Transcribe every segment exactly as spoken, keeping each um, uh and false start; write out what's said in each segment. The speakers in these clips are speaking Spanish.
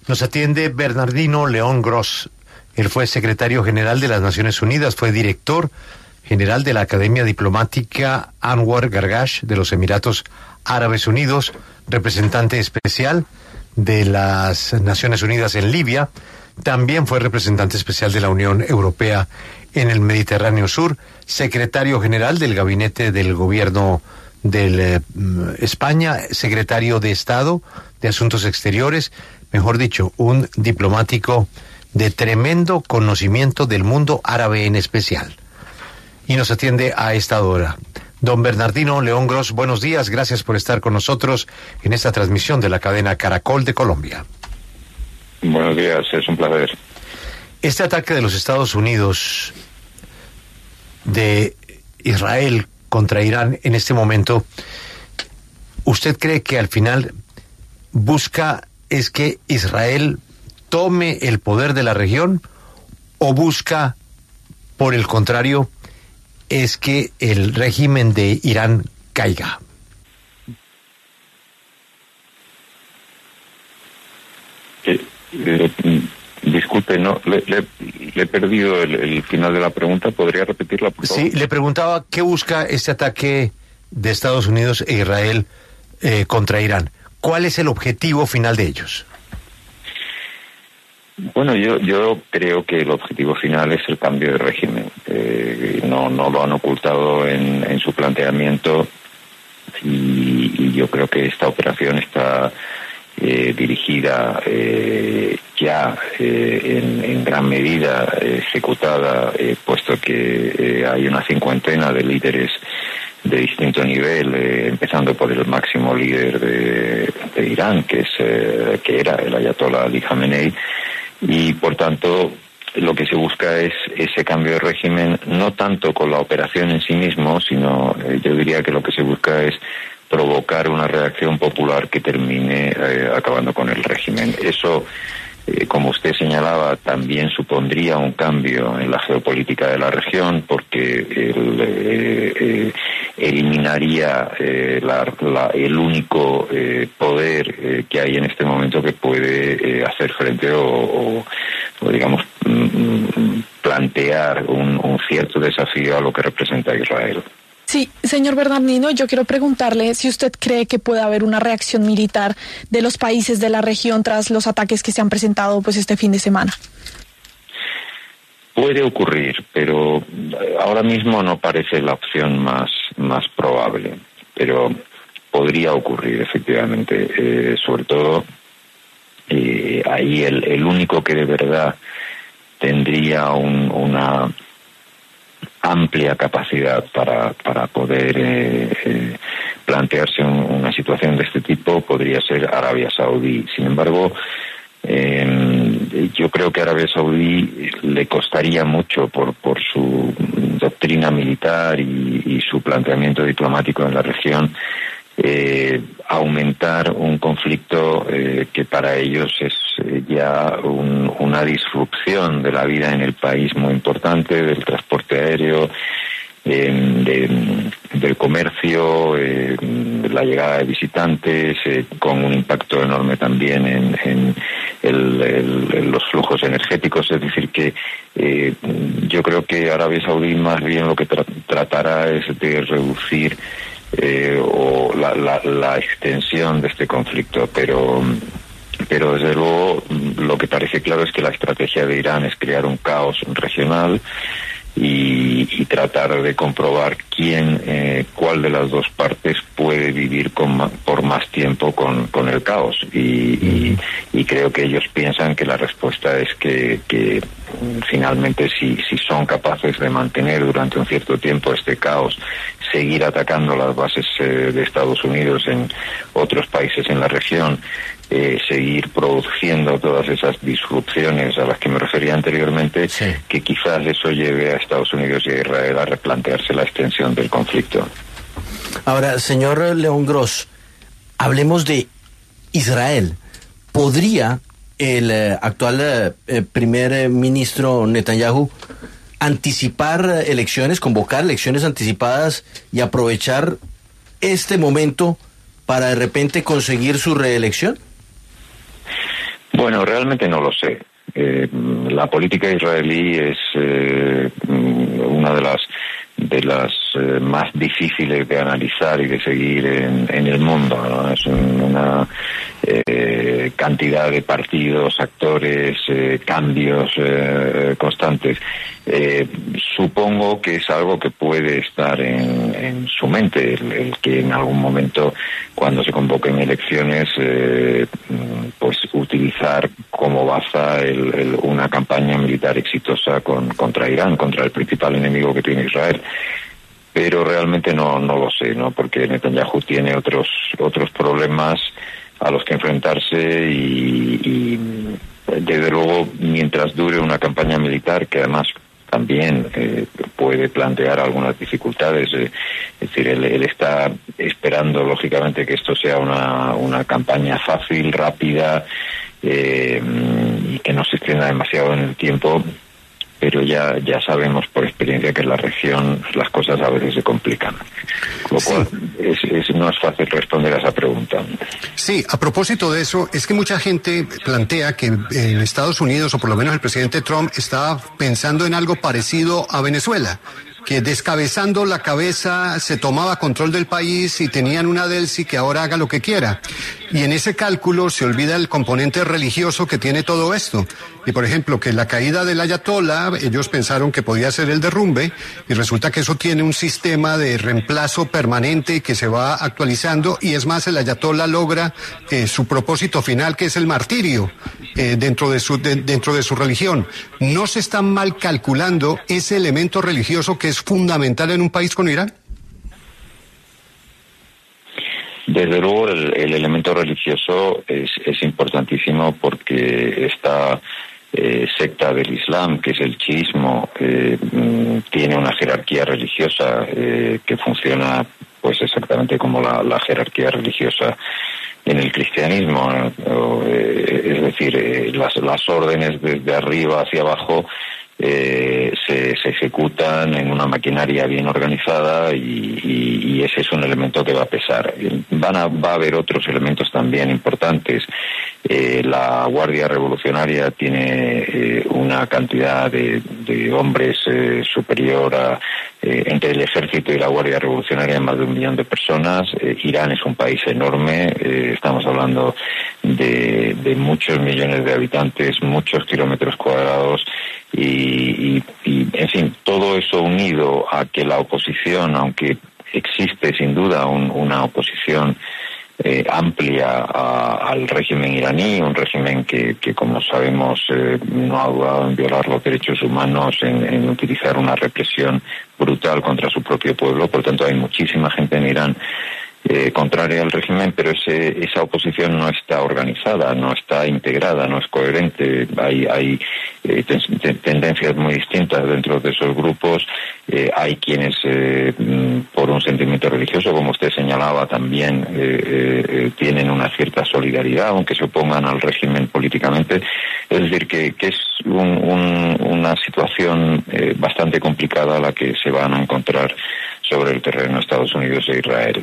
Nos atiende Bernardino León Gross. Él fue secretario general de las Naciones Unidas, fue director general de la Academia Diplomática Anwar Gargash de los Emiratos Árabes Unidos, representante especial de las Naciones Unidas en Libia. También fue representante especial de la Unión Europea en el Mediterráneo Sur, secretario general del Gabinete del Gobierno de eh, España, secretario de Estado de Asuntos Exteriores, mejor dicho, un diplomático de tremendo conocimiento del mundo árabe en especial. Y nos atiende a esta hora. Don Bernardino León Gross, buenos días, gracias por estar con nosotros en esta transmisión de la cadena Caracol de Colombia. Buenos días, es un placer. Este ataque de los Estados Unidos, de Israel contra Irán en este momento, ¿usted cree que al final busca es que Israel tome el poder de la región o busca, por el contrario, es que el régimen de Irán caiga? Eh, eh, disculpe, no, le, le, le he perdido el, el final de la pregunta. ¿Podría repetirla, por favor? Sí, le preguntaba qué busca este ataque de Estados Unidos e Israel eh, contra Irán. ¿Cuál es el objetivo final de ellos? Bueno, yo yo creo que el objetivo final es el cambio de régimen. Eh, no no lo han ocultado en, en su planteamiento y, y yo creo que esta operación está eh, dirigida eh, ya eh, en, en gran medida ejecutada, eh, puesto que eh, hay una cincuentena de líderes de distinto nivel, eh, empezando por el máximo líder de, de Irán, que es eh, que era el ayatolá Ali Khamenei. Y por tanto lo que se busca es ese cambio de régimen, no tanto con la operación en sí mismo, sino eh, yo diría que lo que se busca es provocar una reacción popular que termine eh, acabando con el régimen. Eso, eh, como usted señalaba, también supondría un cambio en la geopolítica de la región, porque el, eh, eh, eliminaría eh, la, la, el único eh, poder eh, que hay en este momento que puede eh, hacer frente o, o, o digamos, mm, plantear un, un cierto desafío a lo que representa Israel. Sí, señor Bernardino, yo quiero preguntarle si usted cree que puede haber una reacción militar de los países de la región tras los ataques que se han presentado pues este fin de semana. Puede ocurrir, pero ahora mismo no parece la opción más, más probable, pero podría ocurrir efectivamente, eh, sobre todo eh, ahí el, el único que de verdad tendría un, una amplia capacidad para, para poder eh, eh, plantearse un, una situación de este tipo podría ser Arabia Saudí. Sin embargo, Eh, yo creo que a Arabia Saudí le costaría mucho por por su doctrina militar y, y su planteamiento diplomático en la región eh, aumentar un conflicto eh, que para ellos es eh, ya un, una disrupción de la vida en el país muy importante, del transporte aéreo, eh, de, del comercio, eh, de la llegada de visitantes, eh, con un impacto enorme también en, en el, el, el, los flujos energéticos. Es decir, que eh, yo creo que Arabia Saudí más bien lo que tra tratará es de reducir eh, o la, la, la extensión de este conflicto, pero pero desde luego lo que parece claro es que la estrategia de Irán es crear un caos regional y, y tratar de comprobar quién, eh, cuál de las dos partes puede vivir con ma por más tiempo con, con el caos. Y, y, y creo que ellos piensan que la respuesta es que, que finalmente si, si son capaces de mantener durante un cierto tiempo este caos, seguir atacando las bases eh, de Estados Unidos en otros países en la región, Eh, seguir produciendo todas esas disrupciones a las que me refería anteriormente, sí, que quizás eso lleve a Estados Unidos y a Israel a replantearse la extensión del conflicto. Ahora, señor León Gross, hablemos de Israel. ¿Podría el eh, actual eh, primer eh, ministro Netanyahu anticipar elecciones, convocar elecciones anticipadas y aprovechar este momento para de repente conseguir su reelección? Bueno, realmente no lo sé. Eh, la política israelí es eh, una de las de las eh, más difíciles de analizar y de seguir en, en el mundo, ¿no? Es un, una eh, cantidad de partidos, actores, eh, cambios eh, constantes. Eh, supongo que es algo que puede estar en, en su mente, el, el que en algún momento, cuando se convoquen elecciones, eh, pues utilizar como baza el, el, una campaña militar exitosa con, contra Irán, contra el principal enemigo que tiene Israel. Pero realmente no no lo sé, ¿no? Porque Netanyahu tiene otros otros problemas a los que enfrentarse y, y desde luego, mientras dure una campaña militar, que además también eh, puede plantear algunas dificultades, eh, es decir, él, él está esperando lógicamente que esto sea una, una campaña fácil, rápida, eh, y que no se extienda demasiado en el tiempo, pero ya ya sabemos por experiencia que en la región las cosas a veces se complican. Lo cual sí. es, es, no es fácil responder a esa pregunta. Sí, a propósito de eso, es que mucha gente plantea que en Estados Unidos, o por lo menos el presidente Trump, está pensando en algo parecido a Venezuela, que descabezando la cabeza se tomaba control del país y tenían una Delcy que ahora haga lo que quiera. Y en ese cálculo se olvida el componente religioso que tiene todo esto. Y por ejemplo, que la caída del ayatolá, ellos pensaron que podía ser el derrumbe, y resulta que eso tiene un sistema de reemplazo permanente que se va actualizando, y es más, el ayatolá logra eh, su propósito final, que es el martirio, eh, dentro de su, de, dentro de su religión. ¿No se está mal calculando ese elemento religioso que es fundamental en un país como Irán? Desde luego el, el elemento religioso es, es importantísimo, porque esta eh, secta del Islam, que es el chiismo, eh, tiene una jerarquía religiosa eh, que funciona pues exactamente como la, la jerarquía religiosa en el cristianismo, ¿no? Eh, es decir, eh, las, las órdenes desde arriba hacia abajo Eh, se, se ejecutan en una maquinaria bien organizada, y, y, y ese es un elemento que va a pesar. Van a, va a haber otros elementos también importantes. Eh, la Guardia Revolucionaria tiene eh, una cantidad de, de hombres eh, superior a, eh, entre el ejército y la Guardia Revolucionaria, más de un millón de personas. Eh, Irán es un país enorme, eh, estamos hablando de, de muchos millones de habitantes, muchos kilómetros cuadrados. Y, y, y, en fin, todo eso unido a que la oposición, aunque existe sin duda un, una oposición eh, amplia a, al régimen iraní, un régimen que, que como sabemos, eh, no ha dudado en violar los derechos humanos, en, en utilizar una represión brutal contra su propio pueblo. Por tanto, hay muchísima gente en Irán Eh, contraria al régimen, pero ese, esa oposición no está organizada, no está integrada, no es coherente. Hay, hay eh, ten, ten, tendencias muy distintas dentro de esos grupos. Eh, hay quienes, eh, por un sentimiento religioso, como usted señalaba, también eh, eh, tienen una cierta solidaridad, aunque se opongan al régimen políticamente. Es decir, que, que es un, un, una situación eh, bastante complicada la que se van a encontrar sobre el terreno de Estados Unidos e Israel.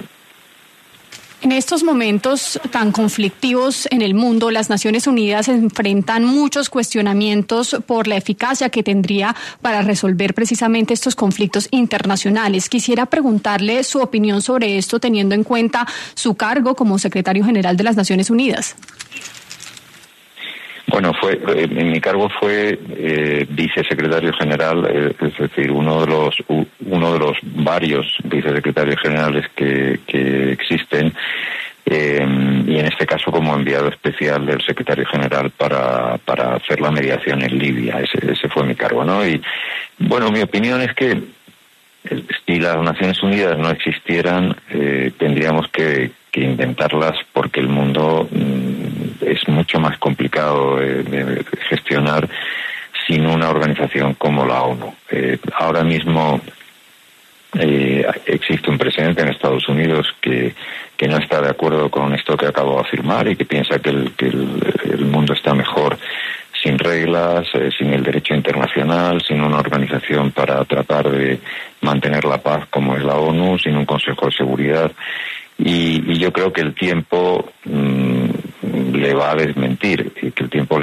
En estos momentos tan conflictivos en el mundo, las Naciones Unidas enfrentan muchos cuestionamientos por la eficacia que tendría para resolver precisamente estos conflictos internacionales. Quisiera preguntarle su opinión sobre esto, teniendo en cuenta su cargo como secretario general de las Naciones Unidas. Bueno, fue en mi cargo fue eh, vicesecretario general, eh, es decir, uno de los uno de los varios vicesecretarios generales que, que existen, eh, y en este caso como enviado especial del secretario general para para hacer la mediación en Libia. Ese, ese fue mi cargo, ¿no? Y bueno, mi opinión es que si las Naciones Unidas no existieran, eh, tendríamos que, que inventarlas, porque el mundo mm, es mucho más complicado de, de gestionar sin una organización como la ONU. Eh, ahora mismo eh, existe un presidente en Estados Unidos que, que no está de acuerdo con esto que acabo de afirmar, y que piensa que el, que el, el mundo está mejor sin reglas, eh, sin el derecho internacional, sin una organización para tratar de mantener la paz como es la ONU, sin un Consejo de Seguridad. Y, y yo creo que el tiempo mmm, le va a desmentir, y que el tiempo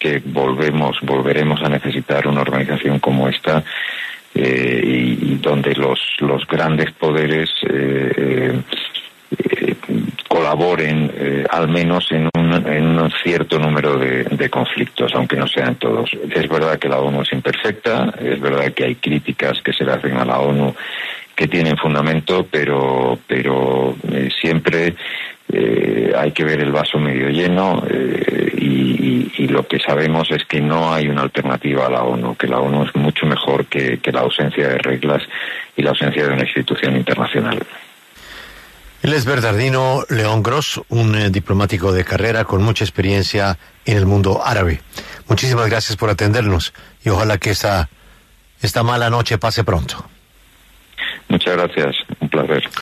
que volvemos, volveremos a necesitar una organización como esta, eh, y, y donde los, los grandes poderes eh, eh, colaboren eh, al menos en un, en un cierto número de, de conflictos, aunque no sean todos. Es verdad que la ONU es imperfecta, es verdad que hay críticas que se le hacen a la ONU que tienen fundamento, pero pero eh, siempre eh, hay que ver el vaso medio lleno, eh, y, y, y lo que sabemos es que no hay una alternativa a la ONU, que la ONU es mucho mejor que, que la ausencia de reglas y la ausencia de una institución internacional. Él es Bernardino León Gross, un eh, diplomático de carrera con mucha experiencia en el mundo árabe. Muchísimas gracias por atendernos y ojalá que esta, esta mala noche pase pronto. Muchas gracias, un placer.